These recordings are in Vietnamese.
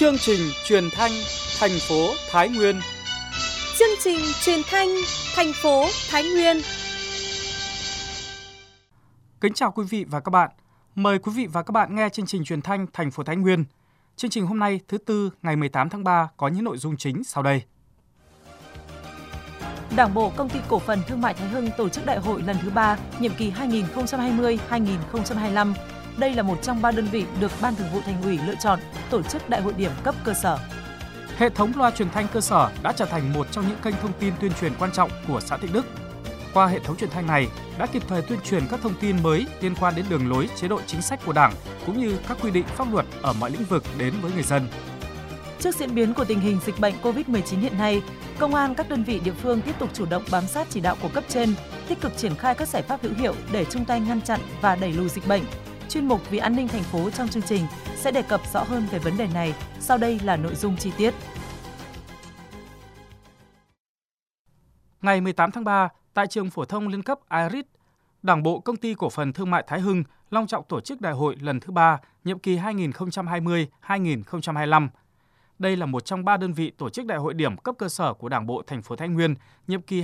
Chương trình truyền thanh thành phố Thái Nguyên. Chương trình truyền thanh thành phố Thái Nguyên. Kính chào quý vị và các bạn. Mời quý vị và các bạn nghe chương trình truyền thanh thành phố Thái Nguyên. Chương trình hôm nay thứ Tư ngày 18 tháng 3 có những nội dung chính sau đây. Đảng bộ Công ty Cổ phần Thương mại Thái Hưng tổ chức đại hội lần thứ 3, nhiệm kỳ 2020-2025. Đây là một trong 3 đơn vị được Ban Thường vụ Thành ủy lựa chọn tổ chức đại hội điểm cấp cơ sở. Hệ thống loa truyền thanh cơ sở đã trở thành một trong những kênh thông tin tuyên truyền quan trọng của xã Thịnh Đức. Qua hệ thống truyền thanh này đã kịp thời tuyên truyền các thông tin mới liên quan đến đường lối, chế độ chính sách của Đảng cũng như các quy định pháp luật ở mọi lĩnh vực đến với người dân. Trước diễn biến của tình hình dịch bệnh COVID-19 hiện nay, Công an các đơn vị địa phương tiếp tục chủ động bám sát chỉ đạo của cấp trên, tích cực triển khai các giải pháp hữu hiệu để chung tay ngăn chặn và đẩy lùi dịch bệnh. Chuyên mục Vì an ninh thành phố trong chương trình sẽ đề cập rõ hơn về vấn đề này. Sau đây là nội dung chi tiết. Ngày 18 tháng 3, tại trường phổ thông liên cấp IRIS, Đảng bộ Công ty Cổ phần Thương mại Thái Hưng long trọng tổ chức đại hội lần thứ 3, nhiệm kỳ 2020-2025. Đây là một trong 3 đơn vị tổ chức đại hội điểm cấp cơ sở của Đảng bộ thành phố Thái Nguyên, nhiệm kỳ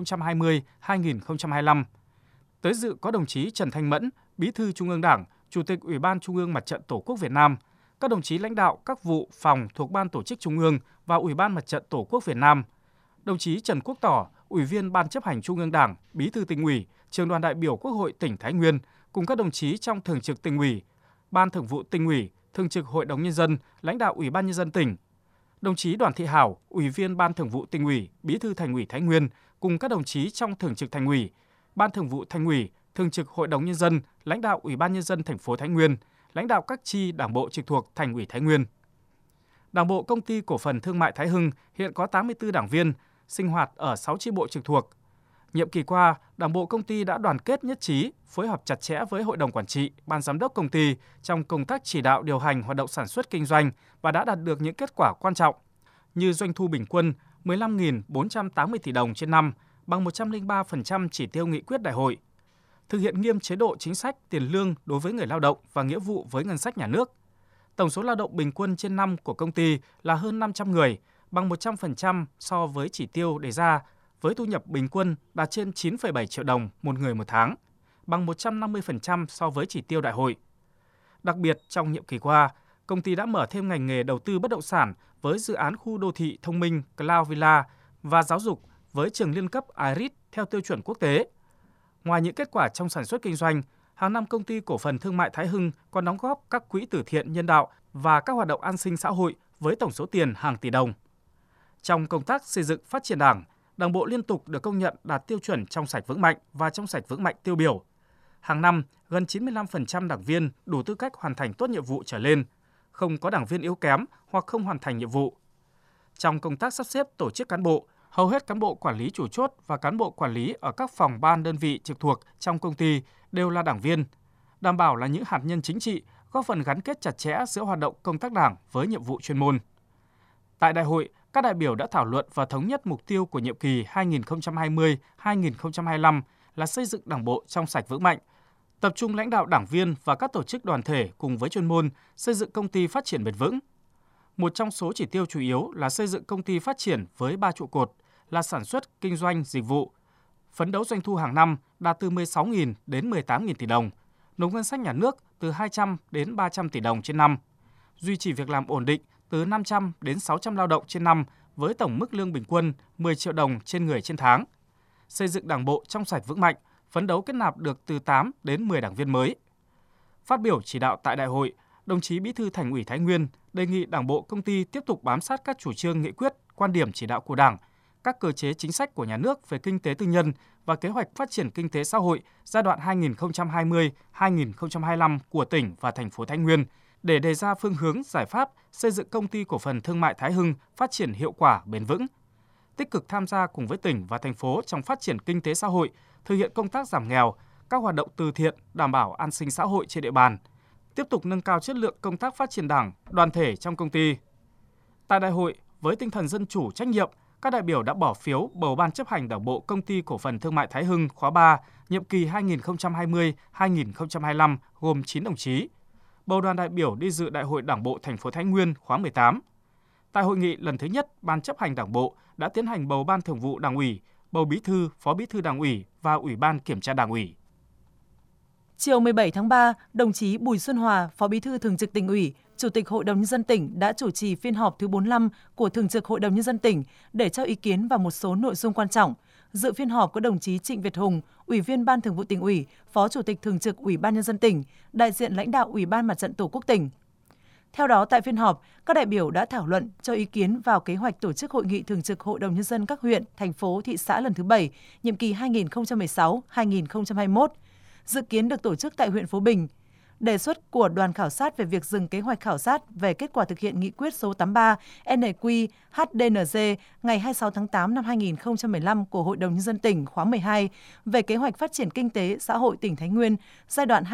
2020-2025. Tới dự có đồng chí Trần Thanh Mẫn, Bí thư Trung ương Đảng, Chủ tịch Ủy ban Trung ương Mặt trận Tổ quốc Việt Nam, các đồng chí lãnh đạo các vụ phòng thuộc Ban Tổ chức Trung ương và Ủy ban Mặt trận Tổ quốc Việt Nam, đồng chí Trần Quốc Tỏ, Ủy viên Ban chấp hành Trung ương Đảng, Bí thư Tỉnh ủy, Trưởng đoàn đại biểu Quốc hội tỉnh Thái Nguyên cùng các đồng chí trong Thường trực Tỉnh ủy, Ban Thường vụ Tỉnh ủy, Thường trực Hội đồng Nhân dân, lãnh đạo Ủy ban Nhân dân tỉnh, đồng chí Đoàn Thị Hảo, Ủy viên Ban Thường vụ Tỉnh ủy, Bí thư Thành ủy Thái Nguyên cùng các đồng chí trong Thường trực Thành ủy, Ban Thường vụ Thành ủy, Thường trực Hội đồng Nhân dân, lãnh đạo Ủy ban Nhân dân thành phố Thái Nguyên, lãnh đạo các chi đảng bộ trực thuộc Thành ủy Thái Nguyên. Đảng bộ Công ty Cổ phần Thương mại Thái Hưng hiện có 84 đảng viên, sinh hoạt ở 6 chi bộ trực thuộc. Nhiệm kỳ qua, Đảng bộ công ty đã đoàn kết nhất trí, phối hợp chặt chẽ với Hội đồng Quản trị, Ban Giám đốc công ty trong công tác chỉ đạo điều hành hoạt động sản xuất kinh doanh và đã đạt được những kết quả quan trọng như doanh thu bình quân 15.480 tỷ đồng trên năm, bằng 103% chỉ tiêu nghị quyết đại hội, thực hiện nghiêm chế độ chính sách tiền lương đối với người lao động và nghĩa vụ với ngân sách nhà nước. Tổng số lao động bình quân trên năm của công ty là hơn 500 người, bằng 100% so với chỉ tiêu đề ra, với thu nhập bình quân đạt trên 9,7 triệu đồng một người một tháng, bằng 150% so với chỉ tiêu đại hội. Đặc biệt, trong nhiệm kỳ qua, công ty đã mở thêm ngành nghề đầu tư bất động sản với dự án khu đô thị thông minh Cloud Villa và giáo dục với trường liên cấp IRIS theo tiêu chuẩn quốc tế. Ngoài những kết quả trong sản xuất kinh doanh, hàng năm Công ty Cổ phần Thương mại Thái Hưng còn đóng góp các quỹ từ thiện nhân đạo và các hoạt động an sinh xã hội với tổng số tiền hàng tỷ đồng. Trong công tác xây dựng phát triển Đảng, Đảng bộ liên tục được công nhận đạt tiêu chuẩn trong sạch vững mạnh và trong sạch vững mạnh tiêu biểu. Hàng năm, gần 95% đảng viên đủ tư cách hoàn thành tốt nhiệm vụ trở lên, không có đảng viên yếu kém hoặc không hoàn thành nhiệm vụ. Trong công tác sắp xếp tổ chức cán bộ, hầu hết cán bộ quản lý chủ chốt và cán bộ quản lý ở các phòng ban đơn vị trực thuộc trong công ty đều là đảng viên, đảm bảo là những hạt nhân chính trị, góp phần gắn kết chặt chẽ giữa hoạt động công tác Đảng với nhiệm vụ chuyên môn. Tại đại hội, các đại biểu đã thảo luận và thống nhất mục tiêu của nhiệm kỳ 2020-2025 là xây dựng Đảng bộ trong sạch vững mạnh, tập trung lãnh đạo đảng viên và các tổ chức đoàn thể cùng với chuyên môn xây dựng công ty phát triển bền vững. Một trong số chỉ tiêu chủ yếu là xây dựng công ty phát triển với 3 trụ cột là sản xuất, kinh doanh, dịch vụ. Phấn đấu doanh thu hàng năm đạt từ 16.000 đến 18.000 tỷ đồng, nộp ngân sách nhà nước từ 200 đến 300 tỷ đồng trên năm, duy trì việc làm ổn định từ 500 đến 600 lao động trên năm với tổng mức lương bình quân 10 triệu đồng trên người trên tháng. Xây dựng Đảng bộ trong sạch vững mạnh, phấn đấu kết nạp được từ 8 đến 10 đảng viên mới. Phát biểu chỉ đạo tại đại hội, đồng chí Bí thư Thành ủy Thái Nguyên đề nghị Đảng bộ công ty tiếp tục bám sát các chủ trương nghị quyết, quan điểm chỉ đạo của Đảng, các cơ chế chính sách của nhà nước về kinh tế tư nhân và kế hoạch phát triển kinh tế xã hội giai đoạn 2020-2025 của tỉnh và thành phố Thái Nguyên để đề ra phương hướng giải pháp xây dựng Công ty Cổ phần Thương mại Thái Hưng phát triển hiệu quả bền vững, tích cực tham gia cùng với tỉnh và thành phố trong phát triển kinh tế xã hội, thực hiện công tác giảm nghèo, các hoạt động từ thiện đảm bảo an sinh xã hội trên địa bàn, tiếp tục nâng cao chất lượng công tác phát triển Đảng, đoàn thể trong công ty. Tại đại hội, với tinh thần dân chủ trách nhiệm, các đại biểu đã bỏ phiếu bầu Ban chấp hành Đảng bộ Công ty Cổ phần Thương mại Thái Hưng khóa 3, nhiệm kỳ 2020-2025 gồm 9 đồng chí, bầu đoàn đại biểu đi dự Đại hội Đảng bộ thành phố Thái Nguyên khóa 18. Tại hội nghị lần thứ nhất, Ban chấp hành Đảng bộ đã tiến hành bầu Ban Thường vụ Đảng ủy, bầu Bí thư, Phó Bí thư Đảng ủy và Ủy ban Kiểm tra Đảng ủy. Chiều 17 tháng 3, đồng chí Bùi Xuân Hòa, Phó Bí thư Thường trực Tỉnh ủy, Chủ tịch Hội đồng Nhân dân tỉnh đã chủ trì phiên họp thứ 45 của Thường trực Hội đồng Nhân dân tỉnh để cho ý kiến vào một số nội dung quan trọng. Dự phiên họp có đồng chí Trịnh Việt Hùng, Ủy viên Ban Thường vụ Tỉnh ủy, Phó Chủ tịch Thường trực Ủy ban Nhân dân tỉnh, đại diện lãnh đạo Ủy ban Mặt trận Tổ quốc tỉnh. Theo đó, tại phiên họp, các đại biểu đã thảo luận cho ý kiến vào kế hoạch tổ chức Hội nghị Thường trực Hội đồng Nhân dân các huyện, thành phố, thị xã lần thứ 7, nhiệm kỳ 2016-2021, dự kiến được tổ chức tại huyện Phú Bình. Đề xuất của đoàn khảo sát về việc dừng kế hoạch khảo sát về kết quả thực hiện nghị quyết số 83 NQ-HDNG ngày 26 tháng 8 năm 2015 của Hội đồng Nhân dân tỉnh khóa 12 về kế hoạch phát triển kinh tế xã hội tỉnh Thái Nguyên giai đoạn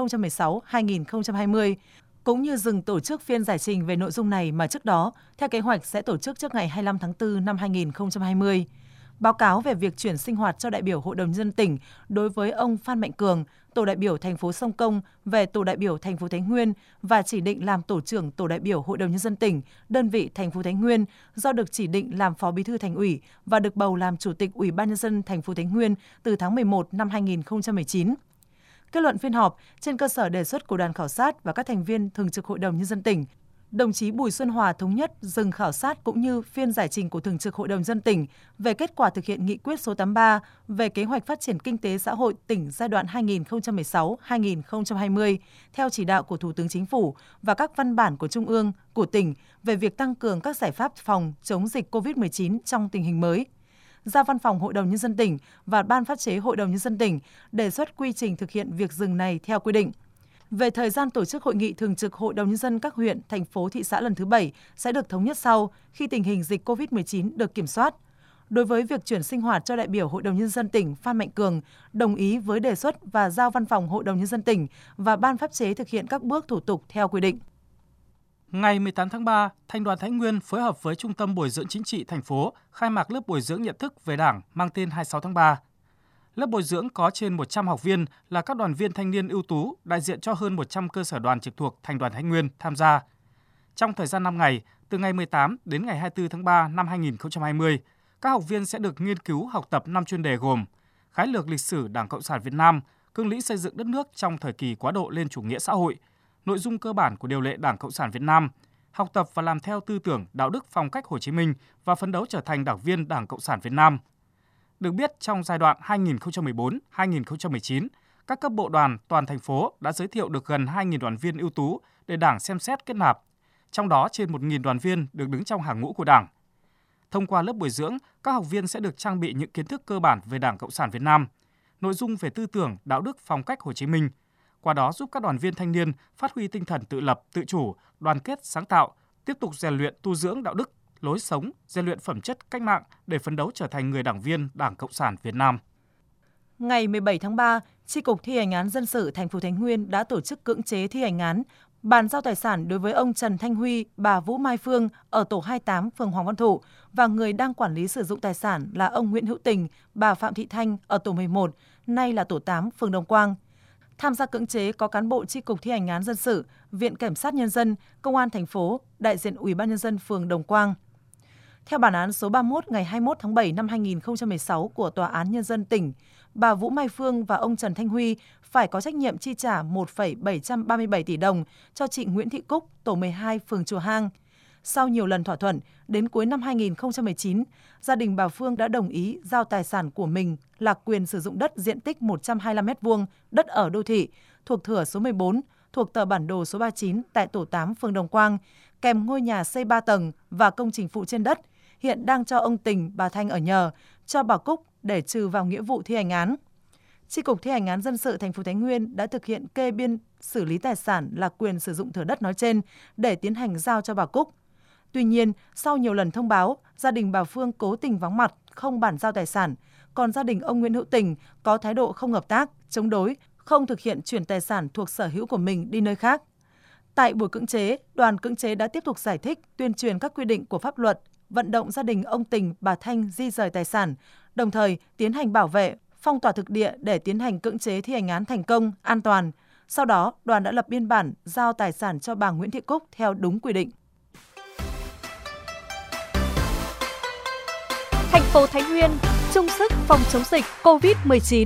2016-2020, cũng như dừng tổ chức phiên giải trình về nội dung này mà trước đó, theo kế hoạch sẽ tổ chức trước ngày 25 tháng 4 năm 2020. Báo cáo về việc chuyển sinh hoạt cho đại biểu Hội đồng Nhân dân tỉnh đối với ông Phan Mạnh Cường, tổ đại biểu thành phố Sông Công về tổ đại biểu thành phố Thái Nguyên và chỉ định làm tổ trưởng tổ đại biểu Hội đồng Nhân dân tỉnh, đơn vị thành phố Thái Nguyên do được chỉ định làm Phó Bí thư Thành ủy và được bầu làm Chủ tịch Ủy ban Nhân dân thành phố Thái Nguyên từ tháng 11 năm 2019. Kết luận phiên họp, trên cơ sở đề xuất của đoàn khảo sát và các thành viên Thường trực Hội đồng Nhân dân tỉnh, đồng chí Bùi Xuân Hòa thống nhất dừng khảo sát cũng như phiên giải trình của Thường trực Hội đồng Nhân dân tỉnh về kết quả thực hiện nghị quyết số 83 về kế hoạch phát triển kinh tế xã hội tỉnh giai đoạn 2016-2020 theo chỉ đạo của Thủ tướng Chính phủ và các văn bản của Trung ương, của tỉnh về việc tăng cường các giải pháp phòng chống dịch COVID-19 trong tình hình mới. Giao Văn phòng Hội đồng Nhân dân tỉnh và Ban pháp chế Hội đồng Nhân dân tỉnh đề xuất quy trình thực hiện việc dừng này theo quy định. Về thời gian tổ chức Hội nghị Thường trực Hội đồng Nhân dân các huyện, thành phố, thị xã lần thứ 7 sẽ được thống nhất sau khi tình hình dịch COVID-19 được kiểm soát. Đối với việc chuyển sinh hoạt cho đại biểu Hội đồng Nhân dân tỉnh Phan Mạnh Cường, đồng ý với đề xuất và giao Văn phòng Hội đồng Nhân dân tỉnh và Ban pháp chế thực hiện các bước thủ tục theo quy định. Ngày 18 tháng 3, Thành đoàn Thái Nguyên phối hợp với Trung tâm Bồi dưỡng Chính trị thành phố khai mạc lớp bồi dưỡng nhận thức về Đảng mang tên 26 tháng 3. Lớp bồi dưỡng có trên 100 học viên là các đoàn viên thanh niên ưu tú, đại diện cho hơn 100 cơ sở đoàn trực thuộc Thành đoàn Thái Nguyên tham gia. Trong thời gian 5 ngày, từ ngày 18 đến ngày 24 tháng 3 năm 2020, các học viên sẽ được nghiên cứu học tập 5 chuyên đề gồm khái lược lịch sử Đảng Cộng sản Việt Nam, cương lĩnh xây dựng đất nước trong thời kỳ quá độ lên chủ nghĩa xã hội, nội dung cơ bản của điều lệ Đảng Cộng sản Việt Nam, học tập và làm theo tư tưởng, đạo đức, phong cách Hồ Chí Minh và phấn đấu trở thành đảng viên Đảng Cộng sản Việt Nam. Được biết, trong giai đoạn 2014-2019, các cấp bộ đoàn toàn thành phố đã giới thiệu được gần 2.000 đoàn viên ưu tú để Đảng xem xét kết nạp. Trong đó, trên 1.000 đoàn viên được đứng trong hàng ngũ của Đảng. Thông qua lớp bồi dưỡng, các học viên sẽ được trang bị những kiến thức cơ bản về Đảng Cộng sản Việt Nam, nội dung về tư tưởng, đạo đức, phong cách Hồ Chí Minh. Qua đó giúp các đoàn viên thanh niên phát huy tinh thần tự lập, tự chủ, đoàn kết, sáng tạo, tiếp tục rèn luyện tu dưỡng đạo đức, lối sống, rèn luyện phẩm chất cách mạng để phấn đấu trở thành người đảng viên Đảng Cộng sản Việt Nam. Ngày 17 tháng 3, Chi cục Thi hành án dân sự thành phố Thái Nguyên đã tổ chức cưỡng chế thi hành án, bàn giao tài sản đối với ông Trần Thanh Huy, bà Vũ Mai Phương ở tổ 28 phường Hoàng Văn Thụ và người đang quản lý sử dụng tài sản là ông Nguyễn Hữu Tình, bà Phạm Thị Thanh ở tổ 11, nay là tổ 8 phường Đồng Quang. Tham gia cưỡng chế có cán bộ Chi cục Thi hành án dân sự, Viện Kiểm sát Nhân dân, Công an thành phố, đại diện Ủy ban Nhân dân phường Đồng Quang. Theo bản án số 31 ngày 21 tháng 7 năm 2016 của Tòa án Nhân dân tỉnh, bà Vũ Mai Phương và ông Trần Thanh Huy phải có trách nhiệm chi trả 1,737 tỷ đồng cho chị Nguyễn Thị Cúc, tổ 12 phường Chùa Hang. Sau nhiều lần thỏa thuận, đến cuối năm 2019, gia đình bà Phương đã đồng ý giao tài sản của mình là quyền sử dụng đất diện tích 125 m2, đất ở đô thị, thuộc thửa số 14, thuộc tờ bản đồ số 39 tại tổ 8 phường Đồng Quang, kèm ngôi nhà xây 3 tầng và công trình phụ trên đất, hiện đang cho ông Tình, bà Thanh ở nhờ, cho bà Cúc để trừ vào nghĩa vụ thi hành án. Chi cục Thi hành án dân sự thành phố Thái Nguyên đã thực hiện kê biên xử lý tài sản là quyền sử dụng thửa đất nói trên để tiến hành giao cho bà Cúc. Tuy nhiên, sau nhiều lần thông báo, gia đình bà Phương cố tình vắng mặt, không bản giao tài sản, còn gia đình ông Nguyễn Hữu Tình có thái độ không hợp tác, chống đối, không thực hiện chuyển tài sản thuộc sở hữu của mình đi nơi khác. Tại buổi cưỡng chế, đoàn cưỡng chế đã tiếp tục giải thích, tuyên truyền các quy định của pháp luật, vận động gia đình ông Tình, bà Thanh di rời tài sản, đồng thời tiến hành bảo vệ, phong tỏa thực địa để tiến hành cưỡng chế thi hành án thành công, an toàn. Sau đó, đoàn đã lập biên bản giao tài sản cho bà Nguyễn Thị Cúc theo đúng quy định. Thành phố Thái Nguyên chung sức phòng chống dịch COVID-19.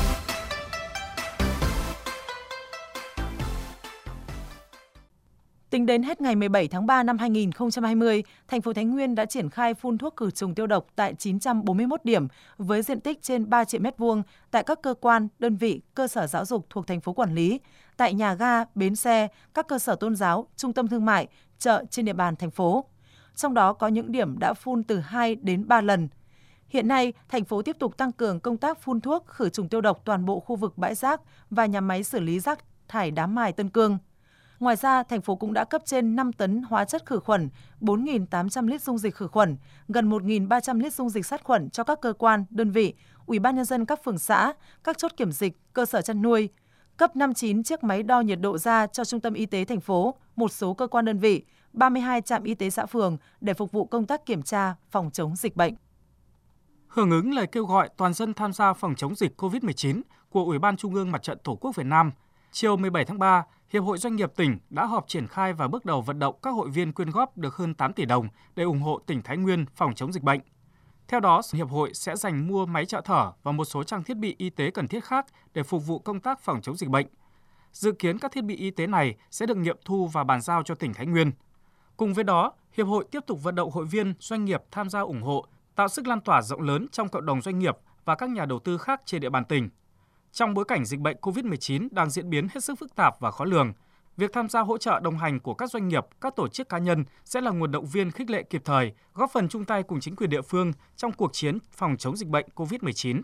Tính đến hết ngày 17 tháng 3 năm 2020, thành phố Thái Nguyên đã triển khai phun thuốc khử trùng tiêu độc tại 941 điểm với diện tích trên 3 triệu m2 tại các cơ quan, đơn vị, cơ sở giáo dục thuộc thành phố quản lý, tại nhà ga, bến xe, các cơ sở tôn giáo, trung tâm thương mại, chợ trên địa bàn thành phố. Trong đó có những điểm đã phun từ 2 đến 3 lần. Hiện nay, thành phố tiếp tục tăng cường công tác phun thuốc khử trùng tiêu độc toàn bộ khu vực bãi rác và nhà máy xử lý rác thải Đá Mài Tân Cương. Ngoài ra, thành phố cũng đã cấp trên 5 tấn hóa chất khử khuẩn, 4.800 lít dung dịch khử khuẩn, gần 1.300 lít dung dịch sát khuẩn cho các cơ quan, đơn vị, Ủy ban nhân dân các phường xã, các chốt kiểm dịch, cơ sở chăn nuôi, cấp 59 chiếc máy đo nhiệt độ da cho trung tâm y tế thành phố, một số cơ quan đơn vị, 32 trạm y tế xã phường để phục vụ công tác kiểm tra, phòng chống dịch bệnh. Hưởng ứng lời kêu gọi toàn dân tham gia phòng chống dịch COVID-19 của Ủy ban Trung ương Mặt trận Tổ quốc Việt Nam, chiều 17 tháng 3, Hiệp hội Doanh nghiệp tỉnh đã họp triển khai và bước đầu vận động các hội viên quyên góp được hơn 8 tỷ đồng để ủng hộ tỉnh Thái Nguyên phòng chống dịch bệnh. Theo đó, Hiệp hội sẽ dành mua máy trợ thở và một số trang thiết bị y tế cần thiết khác để phục vụ công tác phòng chống dịch bệnh. Dự kiến các thiết bị y tế này sẽ được nghiệm thu và bàn giao cho tỉnh Thái Nguyên. Cùng với đó, Hiệp hội tiếp tục vận động hội viên, doanh nghiệp tham gia ủng hộ, tạo sức lan tỏa rộng lớn trong cộng đồng doanh nghiệp và các nhà đầu tư khác trên địa bàn tỉnh. Trong bối cảnh dịch bệnh COVID-19 đang diễn biến hết sức phức tạp và khó lường, việc tham gia hỗ trợ đồng hành của các doanh nghiệp, các tổ chức cá nhân sẽ là nguồn động viên khích lệ kịp thời, góp phần chung tay cùng chính quyền địa phương trong cuộc chiến phòng chống dịch bệnh COVID-19.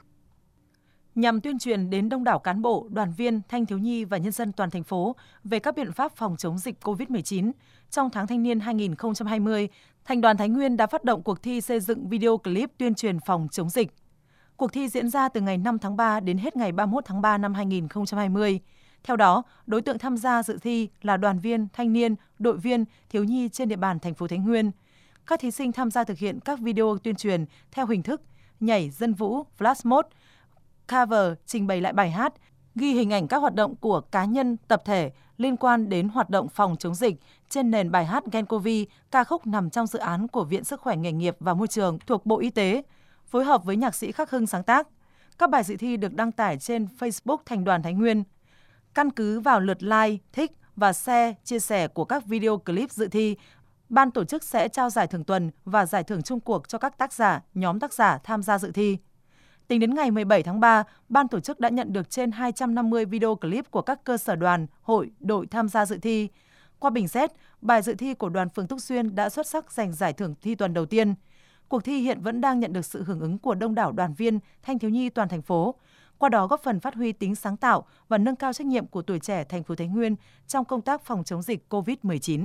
Nhằm tuyên truyền đến đông đảo cán bộ, đoàn viên, thanh thiếu nhi và nhân dân toàn thành phố về các biện pháp phòng chống dịch COVID-19, trong tháng thanh niên 2020, Thành đoàn Thái Nguyên đã phát động cuộc thi xây dựng video clip tuyên truyền phòng chống dịch. Cuộc thi diễn ra từ ngày 5 tháng 3 đến hết ngày 31 tháng 3 năm 2020. Theo đó, đối tượng tham gia dự thi là đoàn viên, thanh niên, đội viên, thiếu nhi trên địa bàn thành phố Thái Nguyên. Các thí sinh tham gia thực hiện các video tuyên truyền theo hình thức nhảy, dân vũ, flash mob, cover, trình bày lại bài hát, ghi hình ảnh các hoạt động của cá nhân, tập thể liên quan đến hoạt động phòng chống dịch trên nền bài hát nCoV, ca khúc nằm trong dự án của Viện Sức khỏe Nghề nghiệp và Môi trường thuộc Bộ Y tế, phối hợp với nhạc sĩ Khắc Hưng sáng tác. Các bài dự thi được đăng tải trên Facebook Thành đoàn Thái Nguyên. Căn cứ vào lượt like, thích và share, chia sẻ của các video clip dự thi, ban tổ chức sẽ trao giải thưởng tuần và giải thưởng chung cuộc cho các tác giả, nhóm tác giả tham gia dự thi. Tính đến ngày 17 tháng 3, ban tổ chức đã nhận được trên 250 video clip của các cơ sở đoàn, hội, đội tham gia dự thi. Qua bình xét, bài dự thi của đoàn phường Túc Xuyên đã xuất sắc giành giải thưởng thi tuần đầu tiên. Cuộc thi hiện vẫn đang nhận được sự hưởng ứng của đông đảo đoàn viên, thanh thiếu nhi toàn thành phố. Qua đó góp phần phát huy tính sáng tạo và nâng cao trách nhiệm của tuổi trẻ thành phố Thái Nguyên trong công tác phòng chống dịch COVID-19.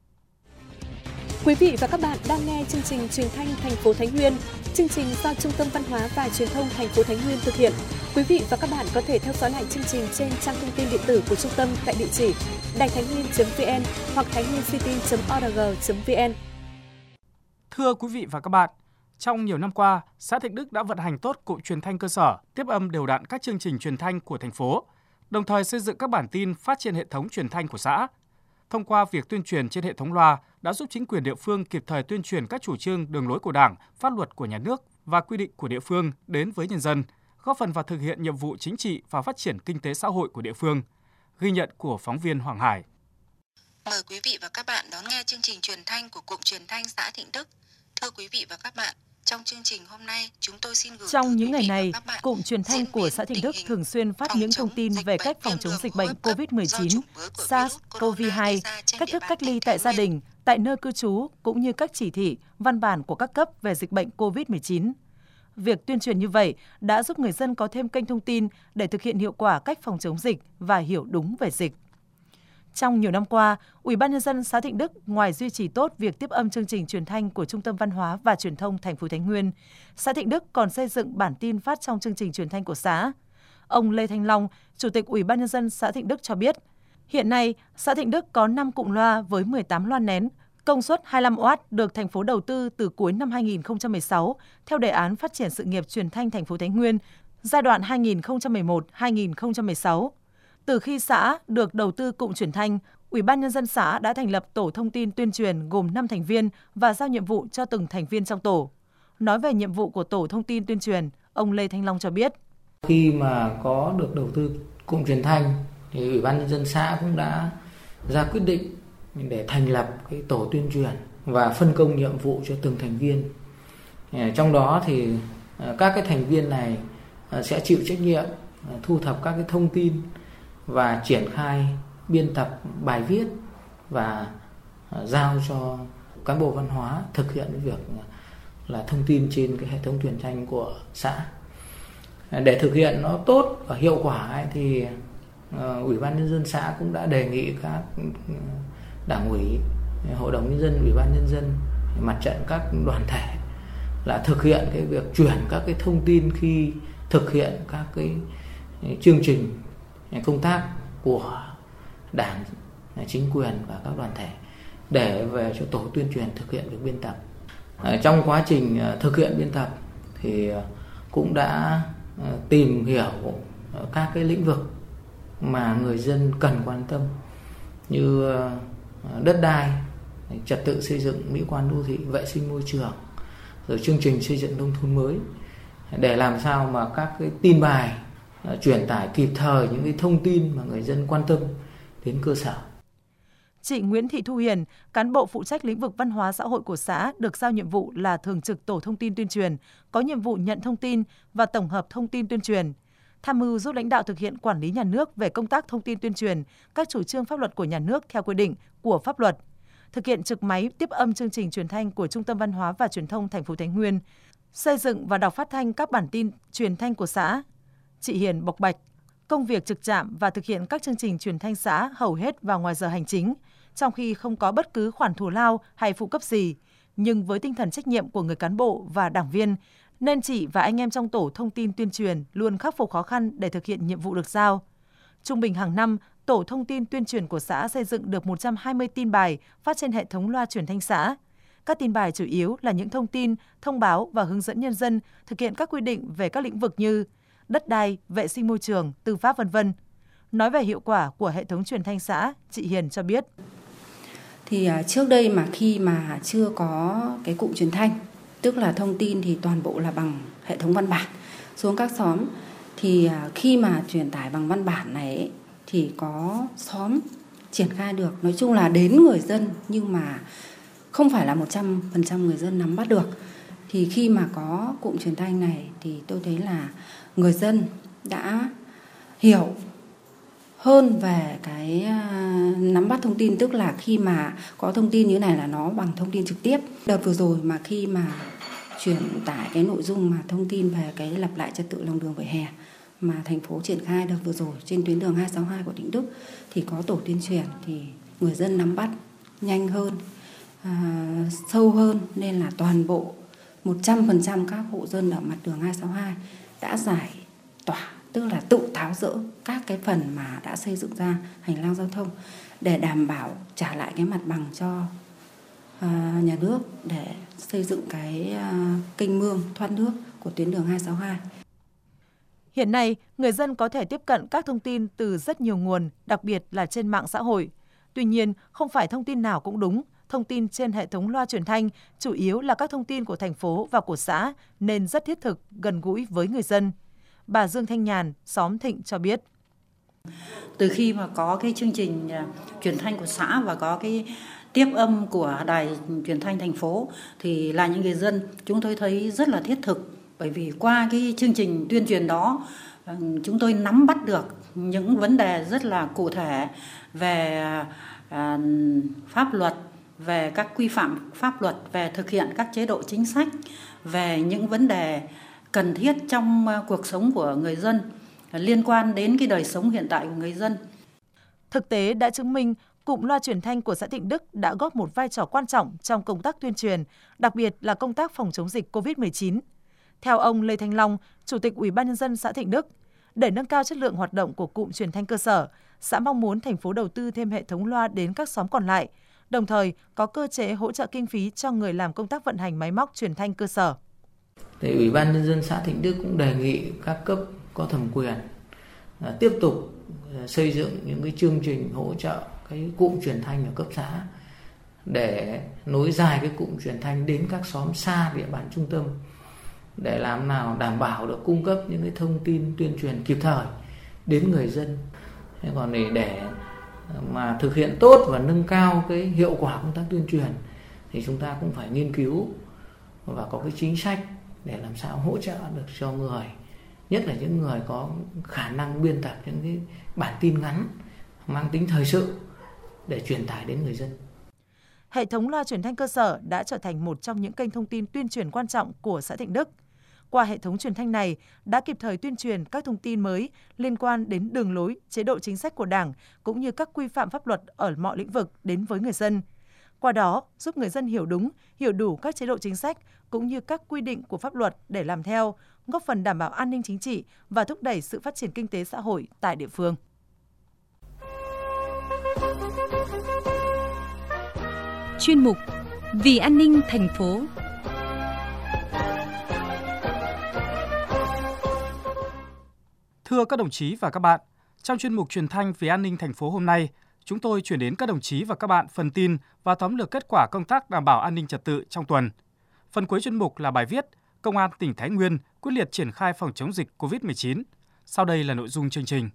Quý vị và các bạn đang nghe chương trình Truyền thanh thành phố Thái Nguyên. Chương trình do Trung tâm Văn hóa và Truyền thông thành phố Thái Nguyên thực hiện. Quý vị và các bạn có thể theo dõi lại chương trình trên trang thông tin điện tử của trung tâm tại địa chỉ đàitháinhnguyên.vn hoặc thainhnguyêncity.org.vn. Thưa quý vị và các bạn, trong nhiều năm qua, xã Thịnh Đức đã vận hành tốt cụm truyền thanh cơ sở, tiếp âm đều đặn các chương trình truyền thanh của thành phố, đồng thời xây dựng các bản tin phát trên hệ thống truyền thanh của xã. Thông qua việc tuyên truyền trên hệ thống loa đã giúp chính quyền địa phương kịp thời tuyên truyền các chủ trương, đường lối của Đảng, pháp luật của nhà nước và quy định của địa phương đến với nhân dân, góp phần vào thực hiện nhiệm vụ chính trị và phát triển kinh tế xã hội của địa phương. Ghi nhận của phóng viên Hoàng Hải. Mời quý vị và các bạn đón nghe chương trình truyền thanh của Cụm Truyền thanh xã Thịnh Đức. Thưa quý vị và các bạn, trong chương trình hôm nay, chúng tôi xin gửi trong những ngày này, Cụm Truyền thanh của xã Thịnh Đức thường xuyên phát những thông tin về cách phòng chống dịch bệnh COVID-19, SARS-CoV-2, cách thức cách ly tại gia đình, tại nơi cư trú, cũng như các chỉ thị, văn bản của các cấp về dịch bệnh COVID-19. Việc tuyên truyền như vậy đã giúp người dân có thêm kênh thông tin để thực hiện hiệu quả cách phòng chống dịch và hiểu đúng về dịch. Trong nhiều năm qua, Ủy ban nhân dân xã Thịnh Đức ngoài duy trì tốt việc tiếp âm chương trình truyền thanh của Trung tâm Văn hóa và Truyền thông thành phố Thái Nguyên, xã Thịnh Đức còn xây dựng bản tin phát trong chương trình truyền thanh của xã. Ông Lê Thanh Long, Chủ tịch Ủy ban nhân dân xã Thịnh Đức cho biết, hiện nay xã Thịnh Đức có 5 cụm loa với 18 loa nén, công suất 25W được thành phố đầu tư từ cuối năm 2016 theo đề án phát triển sự nghiệp truyền thanh thành phố Thái Nguyên giai đoạn 2011-2016. Từ khi xã được đầu tư cụm truyền thanh, Ủy ban Nhân dân xã đã thành lập tổ thông tin tuyên truyền gồm 5 thành viên và giao nhiệm vụ cho từng thành viên trong tổ. Nói về nhiệm vụ của tổ thông tin tuyên truyền, ông Lê Thanh Long cho biết. Khi mà có được đầu tư cụm truyền thanh thì Ủy ban Nhân dân xã cũng đã ra quyết định để thành lập cái tổ tuyên truyền và phân công nhiệm vụ cho từng thành viên. Trong đó thì các cái thành viên này sẽ chịu trách nhiệm thu thập các cái thông tin và triển khai biên tập bài viết và giao cho cán bộ văn hóa thực hiện cái việc là thông tin trên cái hệ thống truyền thanh của xã. Để thực hiện nó tốt và hiệu quả ấy, thì Ủy ban Nhân dân xã cũng đã đề nghị các đảng ủy, hội đồng nhân dân, Ủy ban Nhân dân, mặt trận, các đoàn thể là thực hiện cái việc chuyển các cái thông tin khi thực hiện các cái chương trình công tác của Đảng, chính quyền và các đoàn thể để về cho tổ tuyên truyền thực hiện việc biên tập. Trong quá trình thực hiện biên tập thì cũng đã tìm hiểu các cái lĩnh vực mà người dân cần quan tâm như đất đai, trật tự xây dựng, mỹ quan đô thị, vệ sinh môi trường, rồi chương trình xây dựng nông thôn mới, để làm sao mà các cái tin bài truyền tải kịp thời những cái thông tin mà người dân quan tâm đến cơ sở. Chị Nguyễn Thị Thu Hiền, cán bộ phụ trách lĩnh vực văn hóa xã hội của xã, được giao nhiệm vụ là thường trực tổ thông tin tuyên truyền, có nhiệm vụ nhận thông tin và tổng hợp thông tin tuyên truyền, tham mưu giúp lãnh đạo thực hiện quản lý nhà nước về công tác thông tin tuyên truyền, các chủ trương pháp luật của nhà nước theo quy định của pháp luật, thực hiện trực máy tiếp âm chương trình truyền thanh của Trung tâm Văn hóa và Truyền thông thành phố Thái Nguyên, xây dựng và đọc phát thanh các bản tin truyền thanh của xã. Chị Hiền bộc bạch, công việc trực trạm và thực hiện các chương trình truyền thanh xã hầu hết vào ngoài giờ hành chính, trong khi không có bất cứ khoản thù lao hay phụ cấp gì, nhưng với tinh thần trách nhiệm của người cán bộ và đảng viên, nên chị và anh em trong tổ thông tin tuyên truyền luôn khắc phục khó khăn để thực hiện nhiệm vụ được giao. Trung bình hàng năm, tổ thông tin tuyên truyền của xã xây dựng được 120 tin bài phát trên hệ thống loa truyền thanh xã. Các tin bài chủ yếu là những thông tin, thông báo và hướng dẫn nhân dân thực hiện các quy định về các lĩnh vực như đất đai, vệ sinh môi trường, tư pháp v.v. Nói về hiệu quả của hệ thống truyền thanh xã, chị Hiền cho biết. Thì trước đây mà khi mà chưa có cái cụm truyền thanh, tức là thông tin thì toàn bộ là bằng hệ thống văn bản xuống các xóm, thì khi mà truyền tải bằng văn bản này ấy, thì có xóm triển khai được, nói chung là đến người dân nhưng mà không phải là 100% người dân nắm bắt được. Thì khi mà có cụm truyền thanh này thì tôi thấy là người dân đã hiểu hơn về cái nắm bắt thông tin, tức là khi mà có thông tin như này là nó bằng thông tin trực tiếp. Đợt vừa rồi mà khi mà truyền tải cái nội dung mà thông tin về cái lập lại trật tự lòng đường vỉa hè mà thành phố triển khai đợt vừa rồi trên tuyến đường 262 của Định Đức thì có tổ tuyên truyền thì người dân nắm bắt nhanh hơn, sâu hơn, nên là toàn bộ 100% các hộ dân ở mặt đường 262 đã giải tỏa, tức là tự tháo dỡ các cái phần mà đã xây dựng ra hành lang giao thông để đảm bảo trả lại cái mặt bằng cho nhà nước để xây dựng cái kênh mương thoát nước của tuyến đường 262. Hiện nay, người dân có thể tiếp cận các thông tin từ rất nhiều nguồn, đặc biệt là trên mạng xã hội. Tuy nhiên, không phải thông tin nào cũng đúng. Thông tin trên hệ thống loa truyền thanh chủ yếu là các thông tin của thành phố và của xã nên rất thiết thực, gần gũi với người dân. Bà Dương Thanh Nhàn, xóm Thịnh cho biết. Từ khi mà có cái chương trình truyền thanh của xã và có cái tiếp âm của đài truyền thanh thành phố thì là những người dân chúng tôi thấy rất là thiết thực, bởi vì qua cái chương trình tuyên truyền đó chúng tôi nắm bắt được những vấn đề rất là cụ thể về pháp luật, về các quy phạm pháp luật, về thực hiện các chế độ chính sách, về những vấn đề cần thiết trong cuộc sống của người dân liên quan đến cái đời sống hiện tại của người dân. Thực tế đã chứng minh cụm loa truyền thanh của xã Thịnh Đức đã góp một vai trò quan trọng trong công tác tuyên truyền, đặc biệt là công tác phòng chống dịch COVID-19. Theo ông Lê Thanh Long, Chủ tịch Ủy ban Nhân dân xã Thịnh Đức, để nâng cao chất lượng hoạt động của cụm truyền thanh cơ sở, xã mong muốn thành phố đầu tư thêm hệ thống loa đến các xóm còn lại, đồng thời có cơ chế hỗ trợ kinh phí cho người làm công tác vận hành máy móc truyền thanh cơ sở. Thì Ủy ban Nhân dân xã Thịnh Đức cũng đề nghị các cấp có thẩm quyền tiếp tục xây dựng những cái chương trình hỗ trợ cái cụm truyền thanh ở cấp xã để nối dài cái cụm truyền thanh đến các xóm xa địa bàn trung tâm, để làm nào đảm bảo được cung cấp những cái thông tin tuyên truyền kịp thời đến người dân. Thế còn để mà thực hiện tốt và nâng cao cái hiệu quả công tác tuyên truyền thì chúng ta cũng phải nghiên cứu và có cái chính sách để làm sao hỗ trợ được cho người, nhất là những người có khả năng biên tập những cái bản tin ngắn mang tính thời sự để truyền tải đến người dân. Hệ thống loa truyền thanh cơ sở đã trở thành một trong những kênh thông tin tuyên truyền quan trọng của xã Thịnh Đức. Qua hệ thống truyền thanh này đã kịp thời tuyên truyền các thông tin mới liên quan đến đường lối, chế độ chính sách của Đảng cũng như các quy phạm pháp luật ở mọi lĩnh vực đến với người dân. Qua đó, giúp người dân hiểu đúng, hiểu đủ các chế độ chính sách cũng như các quy định của pháp luật để làm theo, góp phần đảm bảo an ninh chính trị và thúc đẩy sự phát triển kinh tế xã hội tại địa phương. Chuyên mục Vì an ninh thành phố. Thưa các đồng chí và các bạn, trong chuyên mục truyền thanh về an ninh thành phố hôm nay, chúng tôi chuyển đến các đồng chí và các bạn phần tin và tóm lược kết quả công tác đảm bảo an ninh trật tự trong tuần. Phần cuối chuyên mục là bài viết Công an tỉnh Thái Nguyên quyết liệt triển khai phòng chống dịch COVID-19. Sau đây là nội dung chương trình.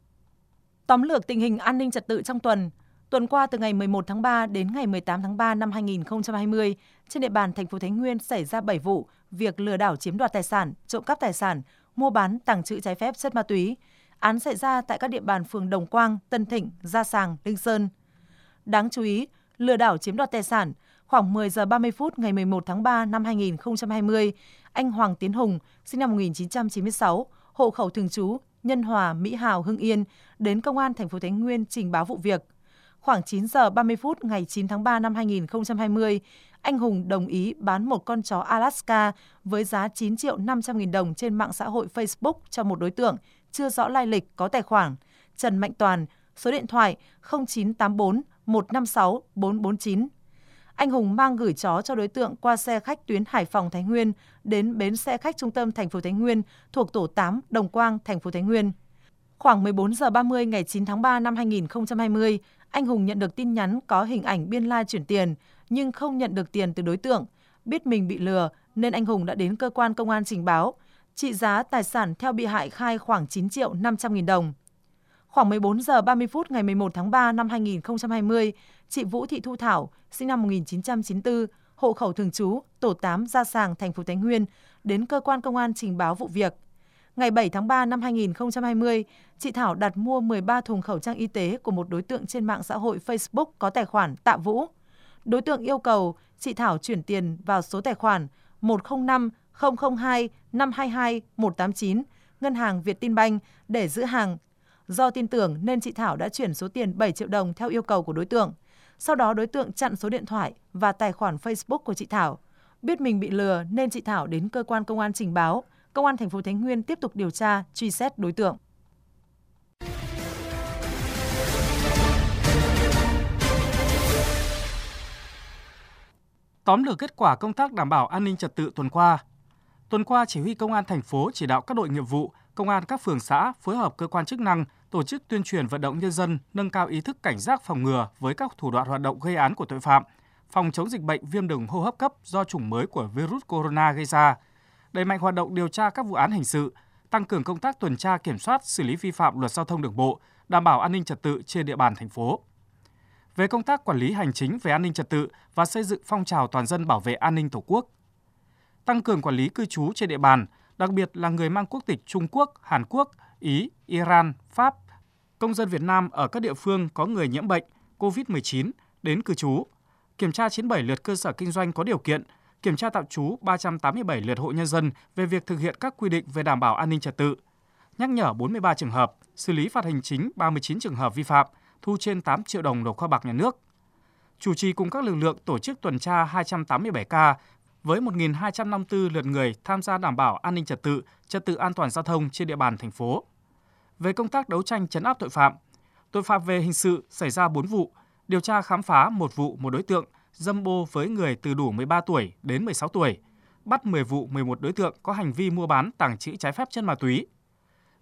Tóm lược tình hình an ninh trật tự trong tuần. Tuần qua từ ngày 11 tháng 3 đến ngày 18 tháng 3 năm 2020, trên địa bàn thành phố Thái Nguyên xảy ra 7 vụ việc lừa đảo chiếm đoạt tài sản, trộm cắp tài sản, mua bán, tàng trữ trái phép chất ma túy. Án xảy ra tại các địa bàn phường Đồng Quang, Tân Thịnh, Gia Sàng, Linh Sơn. Đáng chú ý, lừa đảo chiếm đoạt tài sản, khoảng 10 giờ 30 phút ngày 11 tháng 3 năm 2020, anh Hoàng Tiến Hùng, sinh năm 1996, hộ khẩu thường trú Nhân Hòa, Mỹ Hào, Hưng Yên, đến Công an thành phố Thái Nguyên trình báo vụ việc. Khoảng 9 giờ 30 phút ngày 9 tháng 3 năm 2020, anh Hùng đồng ý bán một con chó Alaska với giá 9.500.000 đồng trên mạng xã hội Facebook cho một đối tượng chưa rõ lai lịch có tài khoản Trần Mạnh Toàn, số điện thoại 0984 156 449. Anh Hùng mang gửi chó cho đối tượng qua xe khách tuyến Hải Phòng Thái Nguyên đến bến xe khách trung tâm thành phố Thái Nguyên thuộc tổ 8 Đồng Quang, thành phố Thái Nguyên. Khoảng 14 giờ 30 ngày 9 tháng 3 năm 2020, anh Hùng nhận được tin nhắn có hình ảnh biên lai chuyển tiền nhưng không nhận được tiền từ đối tượng. Biết mình bị lừa nên anh Hùng đã đến cơ quan công an trình báo. Trị giá tài sản theo bị hại khai khoảng 9.500.000 đồng. Khoảng 14 giờ 30 phút ngày 11 tháng 3 năm 2020, chị Vũ Thị Thu Thảo, sinh năm 1994, hộ khẩu thường trú, tổ 8 Gia Sàng, thành phố Thái Nguyên, đến cơ quan công an trình báo vụ việc. Ngày 7 tháng 3 năm 2020, chị Thảo đặt mua 13 thùng khẩu trang y tế của một đối tượng trên mạng xã hội Facebook có tài khoản Tạ Vũ. Đối tượng yêu cầu chị Thảo chuyển tiền vào số tài khoản 105 002 522 189, Ngân hàng Vietinbank để giữ hàng. Do tin tưởng nên chị Thảo đã chuyển số tiền 7 triệu đồng theo yêu cầu của đối tượng. Sau đó đối tượng chặn số điện thoại và tài khoản Facebook của chị Thảo. Biết mình bị lừa nên chị Thảo đến cơ quan công an trình báo. Công an thành phố Thái Nguyên tiếp tục điều tra, truy xét đối tượng. Tóm lược kết quả công tác đảm bảo an ninh trật tự tuần qua. Tuần qua, Chỉ huy Công an thành phố chỉ đạo các đội nghiệp vụ, công an các phường xã phối hợp cơ quan chức năng tổ chức tuyên truyền vận động nhân dân nâng cao ý thức cảnh giác phòng ngừa với các thủ đoạn hoạt động gây án của tội phạm, phòng chống dịch bệnh viêm đường hô hấp cấp do chủng mới của virus corona gây ra, đẩy mạnh hoạt động điều tra các vụ án hình sự, tăng cường công tác tuần tra kiểm soát, xử lý vi phạm luật giao thông đường bộ, đảm bảo an ninh trật tự trên địa bàn thành phố. Về công tác quản lý hành chính về an ninh trật tự và xây dựng phong trào toàn dân bảo vệ an ninh Tổ quốc. Tăng cường quản lý cư trú trên địa bàn, đặc biệt là người mang quốc tịch Trung Quốc, Hàn Quốc, Ý, Iran, Pháp, công dân Việt Nam ở các địa phương có người nhiễm bệnh COVID-19 đến cư trú, kiểm tra 97 lượt cơ sở kinh doanh có điều kiện, kiểm tra tạm trú 387 lượt hộ nhân dân về việc thực hiện các quy định về đảm bảo an ninh trật tự, nhắc nhở 43 trường hợp, xử lý phạt hành chính 39 trường hợp vi phạm, thu trên 8 triệu đồng nộp kho bạc nhà nước. Chủ trì cùng các lực lượng tổ chức tuần tra 287 ca với 1.254 lượt người tham gia đảm bảo an ninh trật tự an toàn giao thông trên địa bàn thành phố. Về công tác đấu tranh trấn áp tội phạm về hình sự xảy ra 4 vụ, điều tra khám phá 1 vụ một đối tượng dâm ô với người từ đủ 13 tuổi đến 16 tuổi, bắt 10 vụ 11 đối tượng có hành vi mua bán tàng trữ trái phép chất ma túy.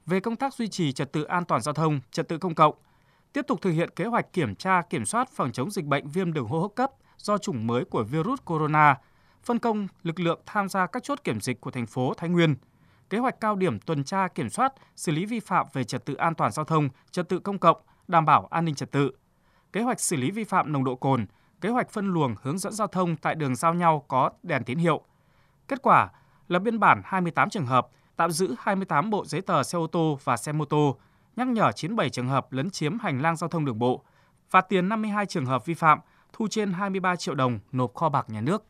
về công tác duy trì trật tự an toàn giao thông, trật tự công cộng, tiếp tục thực hiện kế hoạch kiểm tra, kiểm soát phòng chống dịch bệnh viêm đường hô hấp cấp do chủng mới của virus corona, phân công lực lượng tham gia các chốt kiểm dịch của thành phố Thái Nguyên, kế hoạch cao điểm tuần tra kiểm soát, xử lý vi phạm về trật tự an toàn giao thông, trật tự công cộng, đảm bảo an ninh trật tự, kế hoạch xử lý vi phạm nồng độ cồn, kế hoạch phân luồng hướng dẫn giao thông tại đường giao nhau có đèn tín hiệu. Kết quả, lập biên bản 28 trường hợp, tạm giữ 28 bộ giấy tờ xe ô tô và xe mô tô, nhắc nhở 97 trường hợp lấn chiếm hành lang giao thông đường bộ, phạt tiền 52 trường hợp vi phạm, thu trên 23 triệu đồng nộp kho bạc nhà nước.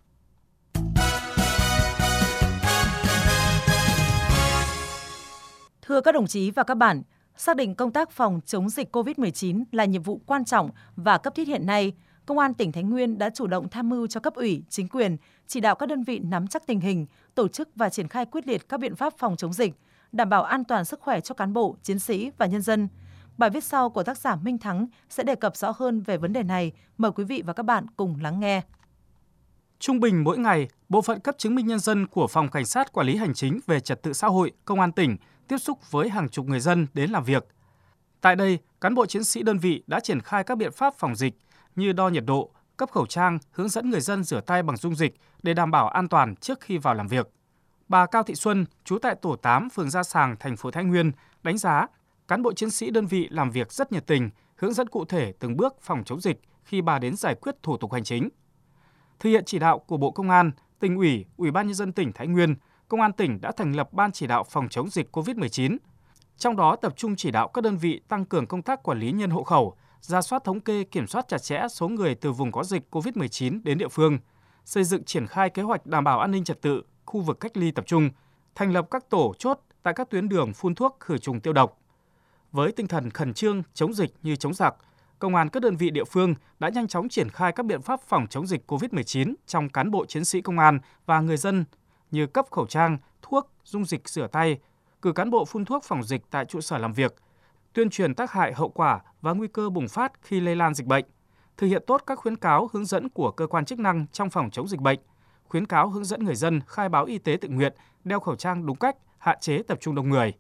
Thưa các đồng chí và các bạn, xác định công tác phòng chống dịch COVID-19 là nhiệm vụ quan trọng và cấp thiết hiện nay, Công an tỉnh Thái Nguyên đã chủ động tham mưu cho cấp ủy, chính quyền, chỉ đạo các đơn vị nắm chắc tình hình, tổ chức và triển khai quyết liệt các biện pháp phòng chống dịch, đảm bảo an toàn sức khỏe cho cán bộ, chiến sĩ và nhân dân. Bài viết sau của tác giả Minh Thắng sẽ đề cập rõ hơn về vấn đề này. Mời quý vị và các bạn cùng lắng nghe. Trung bình mỗi ngày, bộ phận cấp chứng minh nhân dân của Phòng Cảnh sát Quản lý Hành chính về Trật tự xã hội, Công an tỉnh tiếp xúc với hàng chục người dân đến làm việc. Tại đây, cán bộ chiến sĩ đơn vị đã triển khai các biện pháp phòng dịch như đo nhiệt độ, cấp khẩu trang, hướng dẫn người dân rửa tay bằng dung dịch để đảm bảo an toàn trước khi vào làm việc. Bà Cao Thị Xuân, trú tại tổ 8 phường Gia Sàng, thành phố Thái Nguyên, đánh giá cán bộ chiến sĩ đơn vị làm việc rất nhiệt tình, hướng dẫn cụ thể từng bước phòng chống dịch khi bà đến giải quyết thủ tục hành chính. Thực hiện chỉ đạo của Bộ Công an, Tỉnh ủy, Ủy ban nhân dân tỉnh Thái Nguyên, Công an tỉnh đã thành lập Ban chỉ đạo phòng chống dịch COVID-19. Trong đó tập trung chỉ đạo các đơn vị tăng cường công tác quản lý nhân hộ khẩu, rà soát thống kê kiểm soát chặt chẽ số người từ vùng có dịch COVID-19 đến địa phương, xây dựng triển khai kế hoạch đảm bảo an ninh trật tự, khu vực cách ly tập trung, thành lập các tổ chốt tại các tuyến đường phun thuốc khử trùng tiêu độc. Với tinh thần khẩn trương chống dịch như chống giặc, Công an các đơn vị địa phương đã nhanh chóng triển khai các biện pháp phòng chống dịch COVID-19 trong cán bộ chiến sĩ công an và người dân như cấp khẩu trang, thuốc, dung dịch rửa tay, cử cán bộ phun thuốc phòng dịch tại trụ sở làm việc, tuyên truyền tác hại hậu quả và nguy cơ bùng phát khi lây lan dịch bệnh, thực hiện tốt các khuyến cáo hướng dẫn của cơ quan chức năng trong phòng chống dịch bệnh, khuyến cáo hướng dẫn người dân khai báo y tế tự nguyện, đeo khẩu trang đúng cách, hạn chế tập trung đông người.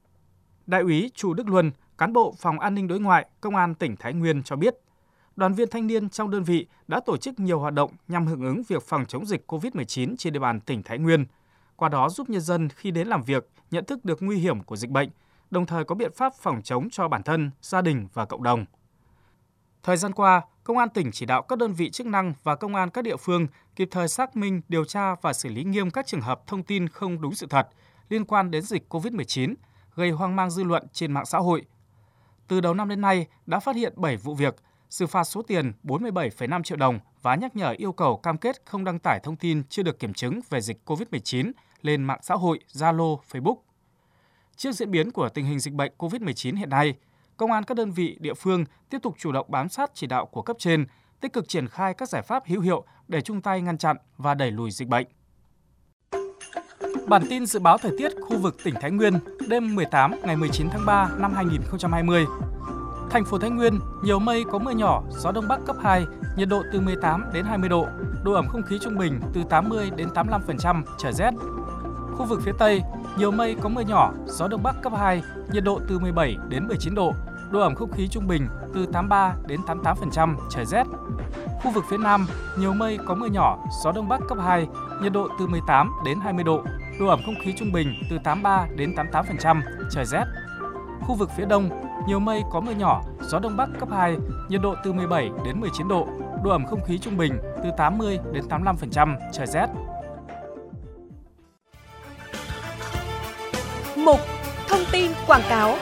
Đại úy Chu Đức Luân, cán bộ Phòng An ninh Đối ngoại, Công an tỉnh Thái Nguyên cho biết, đoàn viên thanh niên trong đơn vị đã tổ chức nhiều hoạt động nhằm hưởng ứng việc phòng chống dịch COVID-19 trên địa bàn tỉnh Thái Nguyên, qua đó giúp nhân dân khi đến làm việc nhận thức được nguy hiểm của dịch bệnh, đồng thời có biện pháp phòng chống cho bản thân, gia đình và cộng đồng. Thời gian qua, Công an tỉnh chỉ đạo các đơn vị chức năng và công an các địa phương kịp thời xác minh, điều tra và xử lý nghiêm các trường hợp thông tin không đúng sự thật liên quan đến dịch COVID-19, gây hoang mang dư luận trên mạng xã hội. Từ đầu năm đến nay, đã phát hiện 7 vụ việc, xử phạt số tiền 47,5 triệu đồng và nhắc nhở yêu cầu cam kết không đăng tải thông tin chưa được kiểm chứng về dịch COVID-19 lên mạng xã hội, Zalo, Facebook. Trước diễn biến của tình hình dịch bệnh COVID-19 hiện nay, Công an các đơn vị địa phương tiếp tục chủ động bám sát chỉ đạo của cấp trên, tích cực triển khai các giải pháp hữu hiệu để chung tay ngăn chặn và đẩy lùi dịch bệnh. Bản tin dự báo thời tiết khu vực tỉnh Thái Nguyên đêm 18 ngày 19 tháng 3 năm 2020. Thành phố Thái Nguyên, nhiều mây có mưa nhỏ, gió Đông Bắc cấp 2, nhiệt độ từ 18 đến 20 độ, độ ẩm không khí trung bình từ 80 đến 85%, trời rét. Khu vực phía Tây, nhiều mây có mưa nhỏ, gió Đông Bắc cấp 2, nhiệt độ từ 17 đến 19 độ, độ ẩm không khí trung bình từ 83 đến 88%, trời rét. Khu vực phía Nam, nhiều mây có mưa nhỏ, gió Đông Bắc cấp 2, nhiệt độ từ 18 đến 20 độ, độ ẩm không khí trung bình từ 83 đến 88%, trời rét. Khu vực phía Đông, nhiều mây có mưa nhỏ, gió Đông Bắc cấp 2, nhiệt độ từ 17 đến 19 độ, độ ẩm không khí trung bình từ 80 đến 85%, trời rét. Mục Thông tin quảng cáo.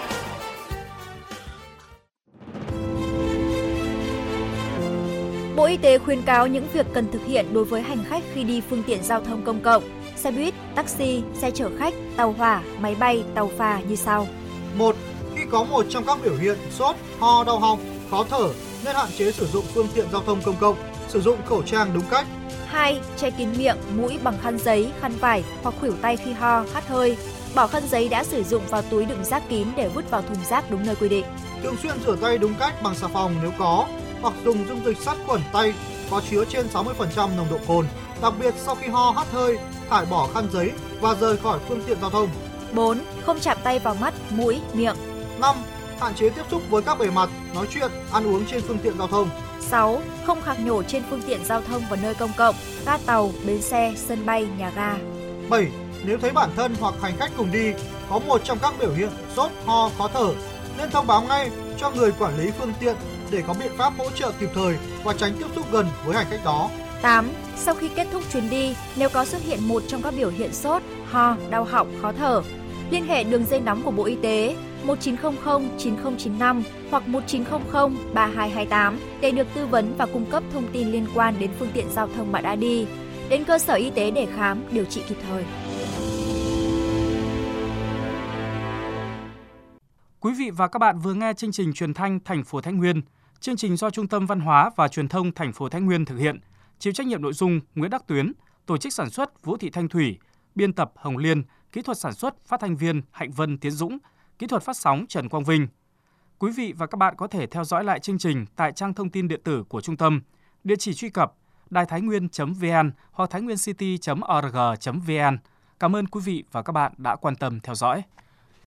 Bộ Y tế khuyến cáo những việc cần thực hiện đối với hành khách khi đi phương tiện giao thông công cộng, xe buýt, taxi, xe chở khách, tàu hỏa, máy bay, tàu phà như sau. 1. Khi có một trong các biểu hiện sốt, ho, đau họng, khó thở nên hạn chế sử dụng phương tiện giao thông công cộng, sử dụng khẩu trang đúng cách. 2. Che kín miệng, mũi bằng khăn giấy, khăn vải hoặc khuỷu tay khi ho, hắt hơi. Bỏ khăn giấy đã sử dụng vào túi đựng rác kín để vứt vào thùng rác đúng nơi quy định. Thường xuyên rửa tay đúng cách bằng xà phòng nếu có, hoặc dùng dung dịch sát khuẩn tay có chứa trên 60% nồng độ cồn. Đặc biệt sau khi ho hắt hơi, thải bỏ khăn giấy và rời khỏi phương tiện giao thông. 4. Không chạm tay vào mắt, mũi, miệng. 5. Hạn chế tiếp xúc với các bề mặt, nói chuyện, ăn uống trên phương tiện giao thông. 6. Không khạc nhổ trên phương tiện giao thông và nơi công cộng, ga tàu, bến xe, sân bay, nhà ga. 7. Nếu thấy bản thân hoặc hành khách cùng đi có một trong các biểu hiện sốt, ho, khó thở, nên thông báo ngay cho người quản lý phương tiện để có biện pháp hỗ trợ kịp thời và tránh tiếp xúc gần với hành khách đó. 8. Sau khi kết thúc chuyến đi, nếu có xuất hiện một trong các biểu hiện sốt, ho, đau họng, khó thở, liên hệ đường dây nóng của Bộ Y tế 1900 9095 hoặc 1900 3228 để được tư vấn và cung cấp thông tin liên quan đến phương tiện giao thông bạn đã đi. Đến cơ sở y tế để khám, điều trị kịp thời. Quý vị và các bạn vừa nghe chương trình truyền thanh thành phố Thái Nguyên. Chương trình do Trung tâm Văn hóa và Truyền thông thành phố Thái Nguyên thực hiện. Chịu trách nhiệm nội dung Nguyễn Đắc Tuyến, tổ chức sản xuất Vũ Thị Thanh Thủy, biên tập Hồng Liên, kỹ thuật sản xuất phát thanh viên Hạnh Vân Tiến Dũng, kỹ thuật phát sóng Trần Quang Vinh. Quý vị và các bạn có thể theo dõi lại chương trình tại trang thông tin điện tử của trung tâm, địa chỉ truy cập đaiThaiNnguyên.vn hoặc thainguencity.org.vn. Cảm ơn quý vị và các bạn đã quan tâm theo dõi.